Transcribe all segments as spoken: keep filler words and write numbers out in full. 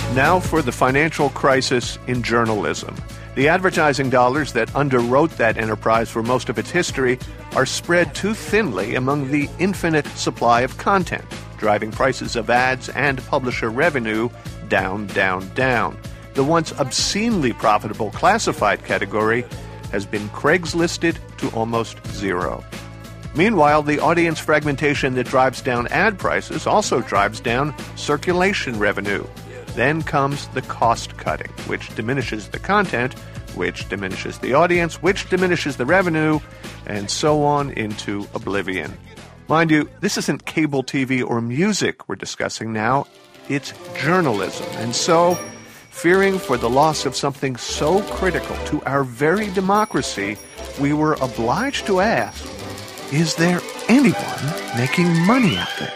Now for the financial crisis in journalism. The advertising dollars that underwrote that enterprise for most of its history are spread too thinly among the infinite supply of content, driving prices of ads and publisher revenue down, down, down. The once obscenely profitable classified category has been Craigslisted to almost zero. Meanwhile, the audience fragmentation that drives down ad prices also drives down circulation revenue. Then comes the cost cutting, which diminishes the content, which diminishes the audience, which diminishes the revenue, and so on into oblivion. Mind you, this isn't cable T V or music we're discussing now. It's journalism. And so, fearing for the loss of something so critical to our very democracy, we were obliged to ask, is there anyone making money out there?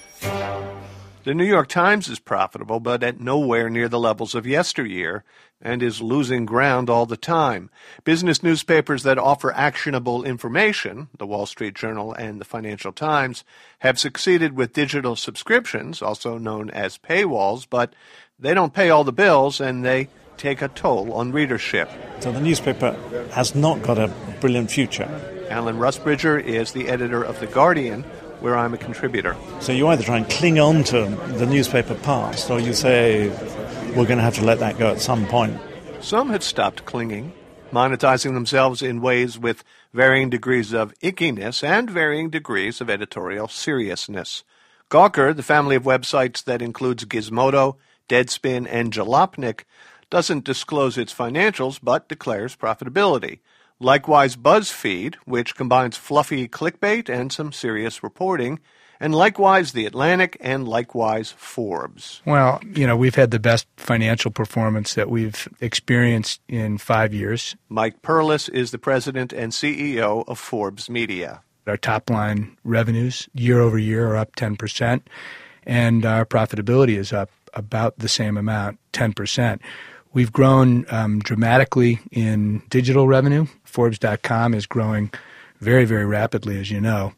The New York Times is profitable, but at nowhere near the levels of yesteryear, and is losing ground all the time. Business newspapers that offer actionable information, the Wall Street Journal and the Financial Times, have succeeded with digital subscriptions, also known as paywalls, but they don't pay all the bills, and they take a toll on readership. So the newspaper has not got a brilliant future. Alan Rusbridger is the editor of The Guardian, where I'm a contributor. So you either try and cling on to the newspaper past, or you say, we're going to have to let that go at some point. Some have stopped clinging, monetizing themselves in ways with varying degrees of ickiness and varying degrees of editorial seriousness. Gawker, the family of websites that includes Gizmodo, Deadspin, and Jalopnik, doesn't disclose its financials but declares profitability. Likewise, BuzzFeed, which combines fluffy clickbait and some serious reporting, and likewise The Atlantic, and likewise Forbes. Well, you know, we've had the best financial performance that we've experienced in five years. Mike Perlis is the president and C E O of Forbes Media. Our top-line revenues year over year are up ten percent, and our profitability is up about the same amount, ten percent. We've grown um, dramatically in digital revenue. Forbes dot com is growing very, very rapidly, as you know,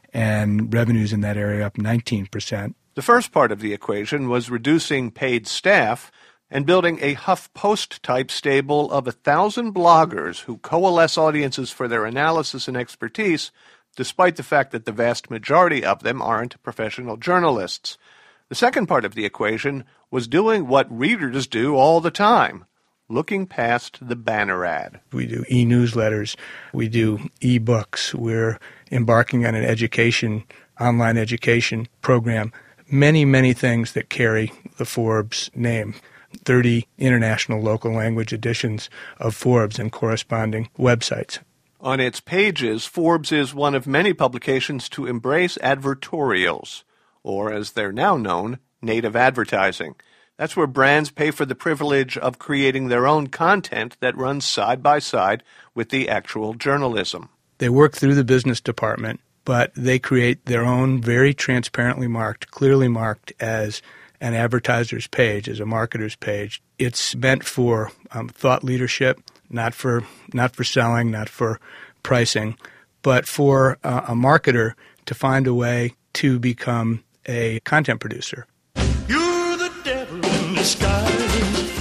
and revenues in that area up nineteen percent. The first part of the equation was reducing paid staff and building a HuffPost-type stable of a thousand bloggers who coalesce audiences for their analysis and expertise, despite the fact that the vast majority of them aren't professional journalists. The second part of the equation was doing what readers do all the time, looking past the banner ad. We do e-newsletters. We do e-books. We're embarking on an education, online education program. Many, many things that carry the Forbes name. thirty international local language editions of Forbes and corresponding websites. On its pages, Forbes is one of many publications to embrace advertorials, or as they're now known, native advertising. That's where brands pay for the privilege of creating their own content that runs side by side with the actual journalism. They work through the business department, but they create their own very transparently marked, clearly marked as an advertiser's page, as a marketer's page. It's meant for um, thought leadership, not for not for selling, not for pricing, but for uh, a marketer to find a way to become a content producer. You're the devil in disguise.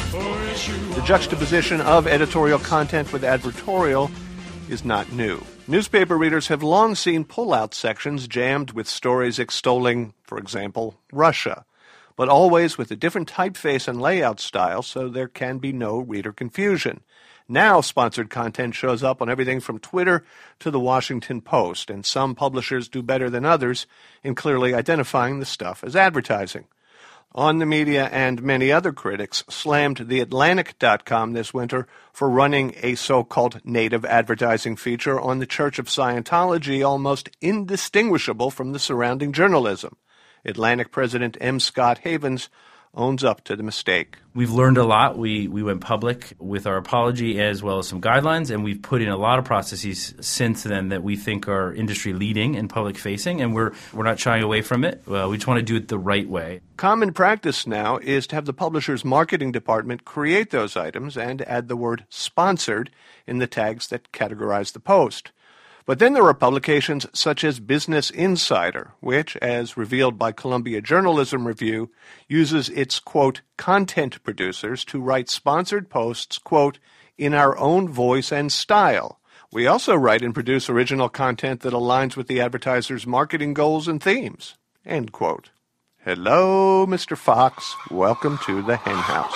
The juxtaposition of editorial content with advertorial is not new. Newspaper readers have long seen pull-out sections jammed with stories extolling, for example, Russia, but always with a different typeface and layout style so there can be no reader confusion. Now sponsored content shows up on everything from Twitter to the Washington Post, and some publishers do better than others in clearly identifying the stuff as advertising. On the Media and many other critics slammed the Atlantic dot com this winter for running a so-called native advertising feature on the Church of Scientology almost indistinguishable from the surrounding journalism. Atlantic President M. Scott Havens owns up to the mistake. We've learned a lot. We we went public with our apology as well as some guidelines, and we've put in a lot of processes since then that we think are industry leading and public facing, and we're we're not shying away from it. Uh, we just want to do it the right way. Common practice now is to have the publisher's marketing department create those items and add the word sponsored in the tags that categorize the post. But then there are publications such as Business Insider, which, as revealed by Columbia Journalism Review, uses its, quote, content producers to write sponsored posts, quote, in our own voice and style. We also write and produce original content that aligns with the advertiser's marketing goals and themes, end quote. Hello, Mister Fox. Welcome to the Hen House.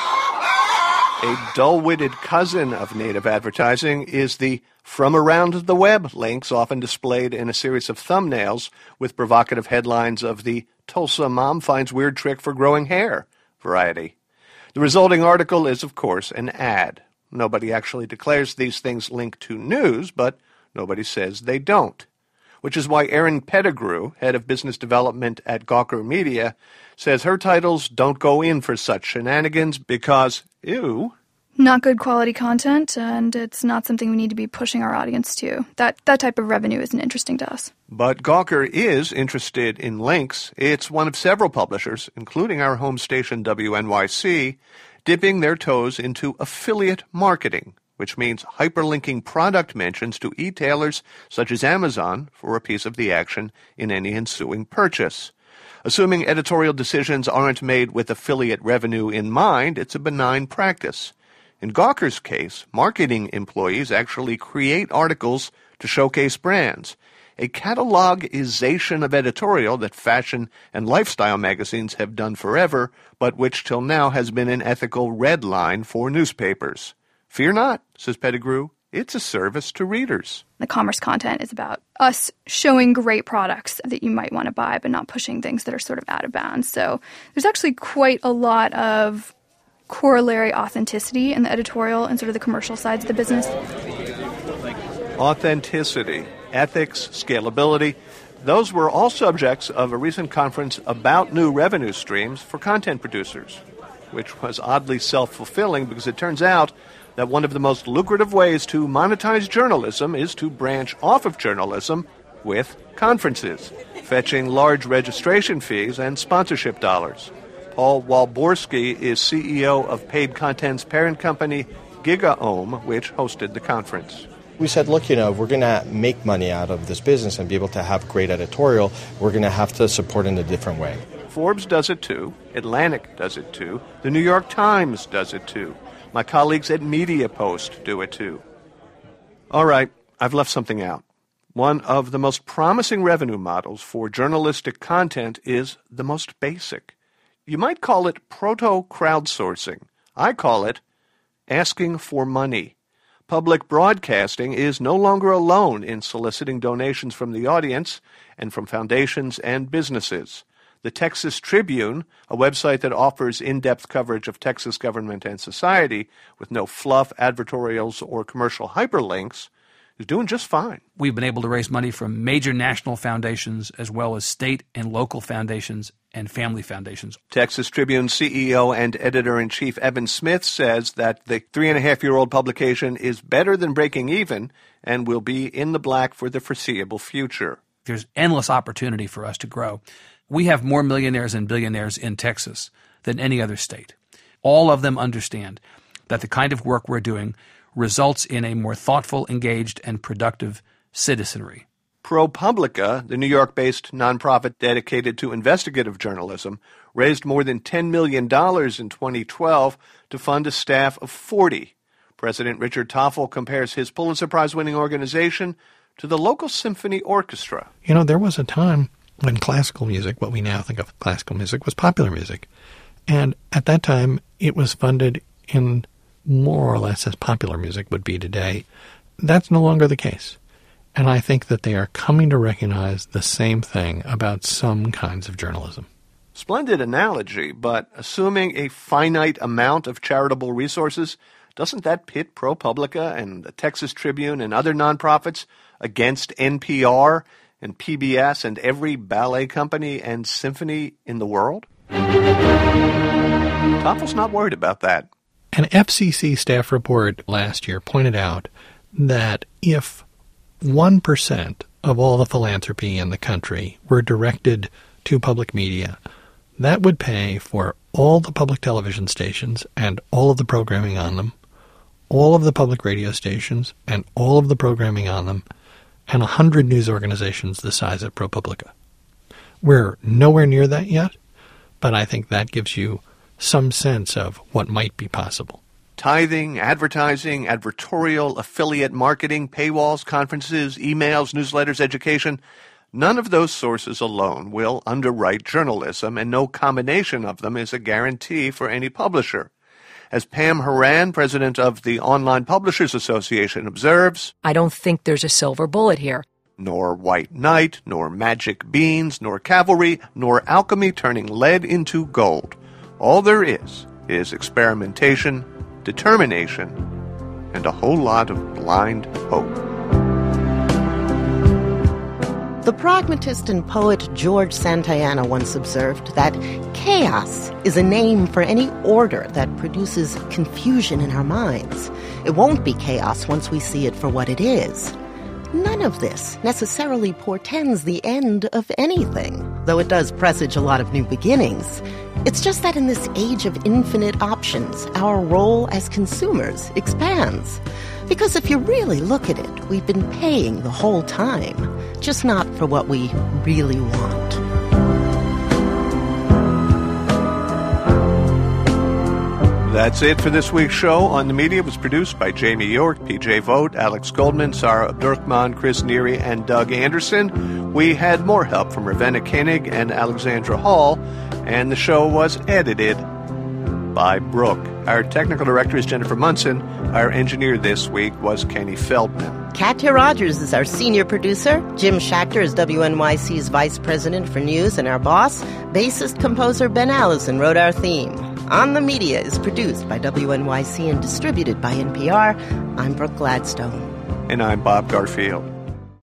A dull-witted cousin of native advertising is the From Around the Web links often displayed in a series of thumbnails with provocative headlines of the Tulsa Mom Finds Weird Trick for Growing Hair variety. The resulting article is, of course, an ad. Nobody actually declares these things link to news, but nobody says they don't. Which is why Erin Pettigrew, head of business development at Gawker Media, says her titles don't go in for such shenanigans because, ew. Not good quality content, and it's not something we need to be pushing our audience to. That that type of revenue isn't interesting to us. But Gawker is interested in links. It's one of several publishers, including our home station W N Y C, dipping their toes into affiliate marketing, which means hyperlinking product mentions to e-tailers such as Amazon for a piece of the action in any ensuing purchase. Assuming editorial decisions aren't made with affiliate revenue in mind, it's a benign practice. In Gawker's case, marketing employees actually create articles to showcase brands, a catalogization of editorial that fashion and lifestyle magazines have done forever, but which till now has been an ethical red line for newspapers. Fear not, says Pettigrew, it's a service to readers. The commerce content is about us showing great products that you might want to buy, but not pushing things that are sort of out of bounds. So there's actually quite a lot of corollary authenticity in the editorial and sort of the commercial sides of the business. Authenticity, ethics, scalability, those were all subjects of a recent conference about new revenue streams for content producers, which was oddly self-fulfilling because it turns out that one of the most lucrative ways to monetize journalism is to branch off of journalism with conferences, fetching large registration fees and sponsorship dollars. Paul Walborski is C E O of paid content's parent company, GigaOM, which hosted the conference. We said, look, you know, if we're going to make money out of this business and be able to have great editorial, we're going to have to support in a different way. Forbes does it too. Atlantic does it too. The New York Times does it too. My colleagues at Media Post do it too. All right, I've left something out. One of the most promising revenue models for journalistic content is the most basic. You might call it proto-crowdsourcing. I call it asking for money. Public broadcasting is no longer alone in soliciting donations from the audience and from foundations and businesses. The Texas Tribune, a website that offers in-depth coverage of Texas government and society with no fluff, advertorials, or commercial hyperlinks, is doing just fine. We've been able to raise money from major national foundations as well as state and local foundations and family foundations. Texas Tribune C E O and editor-in-chief Evan Smith says that the three-and-a-half-year-old publication is better than breaking even and will be in the black for the foreseeable future. There's endless opportunity for us to grow. We have more millionaires and billionaires in Texas than any other state. All of them understand that the kind of work we're doing results in a more thoughtful, engaged, and productive citizenry. ProPublica, the New York-based nonprofit dedicated to investigative journalism, raised more than ten million dollars in twenty twelve to fund a staff of forty. President Richard Toffel compares his Pulitzer Prize-winning organization to the local symphony orchestra. You know, there was a time when classical music, what we now think of as classical music, was popular music. And at that time, it was funded in more or less as popular music would be today. That's no longer the case. And I think that they are coming to recognize the same thing about some kinds of journalism. Splendid analogy, but assuming a finite amount of charitable resources, doesn't that pit ProPublica and the Texas Tribune and other nonprofits against N P R and P B S and every ballet company and symphony in the world? Toffel's not worried about that. An F C C staff report last year pointed out that if one percent of all the philanthropy in the country were directed to public media, that would pay for all the public television stations and all of the programming on them, all of the public radio stations and all of the programming on them, and one hundred news organizations the size of ProPublica. We're nowhere near that yet, but I think that gives you some sense of what might be possible. Tithing, advertising, advertorial, affiliate marketing, paywalls, conferences, emails, newsletters, education – none of those sources alone will underwrite journalism, and no combination of them is a guarantee for any publisher. As Pam Horan, president of the Online Publishers Association, observes, I don't think there's a silver bullet here. Nor white knight, nor magic beans, nor cavalry, nor alchemy turning lead into gold. All there is is experimentation, determination, and a whole lot of blind hope. The pragmatist and poet George Santayana once observed that chaos is a name for any order that produces confusion in our minds. It won't be chaos once we see it for what it is. None of this necessarily portends the end of anything, though it does presage a lot of new beginnings. It's just that in this age of infinite options, our role as consumers expands. Because if you really look at it, we've been paying the whole time, just not for what we really want. That's it for this week's show. On the Media was produced by Jamie York, P J Vogt, Alex Goldman, Sarah Abdurrahman, Chris Neary, and Doug Anderson. We had more help from Ravenna Koenig and Alexandra Hall, and the show was edited by Brooke. Our technical director is Jennifer Munson. Our engineer this week was Kenny Feldman. Katya Rogers is our senior producer. Jim Schachter is W N Y C's vice president for news and our boss. Bassist-composer Ben Allison wrote our theme. On the Media is produced by W N Y C and distributed by N P R. I'm Brooke Gladstone. And I'm Bob Garfield.